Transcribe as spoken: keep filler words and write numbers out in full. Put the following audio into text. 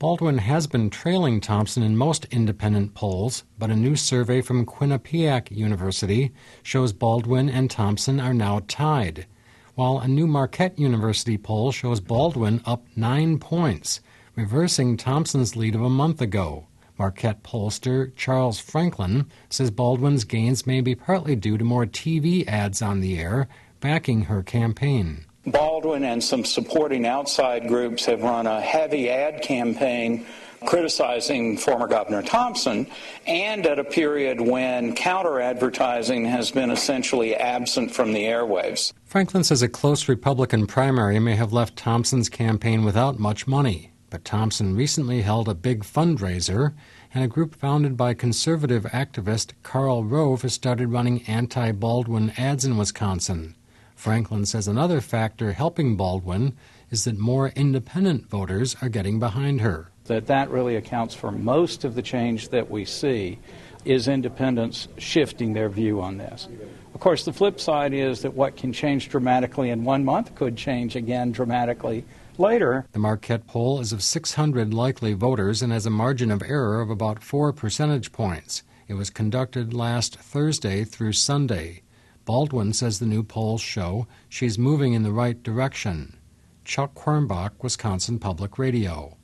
Baldwin has been trailing Thompson in most independent polls, but a new survey from Quinnipiac University shows Baldwin and Thompson are now tied, while a new Marquette University poll shows Baldwin up nine points, reversing Thompson's lead of a month ago. Marquette pollster Charles Franklin says Baldwin's gains may be partly due to more T V ads on the air backing her campaign. Baldwin and some supporting outside groups have run a heavy ad campaign criticizing former Governor Thompson, and at a period when counter-advertising has been essentially absent from the airwaves. Franklin says a close Republican primary may have left Thompson's campaign without much money, but Thompson recently held a big fundraiser, and a group founded by conservative activist Karl Rove has started running anti-Baldwin ads in Wisconsin. Franklin says another factor helping Baldwin is that more independent voters are getting behind her. That that really accounts for most of the change that we see is independents shifting their view on this. Of course, the flip side is that what can change dramatically in one month could change again dramatically later. The Marquette poll is of six hundred likely voters and has a margin of error of about four percentage points. It was conducted last Thursday through Sunday. Baldwin says the new polls show she's moving in the right direction. Chuck Quirmbach, Wisconsin Public Radio.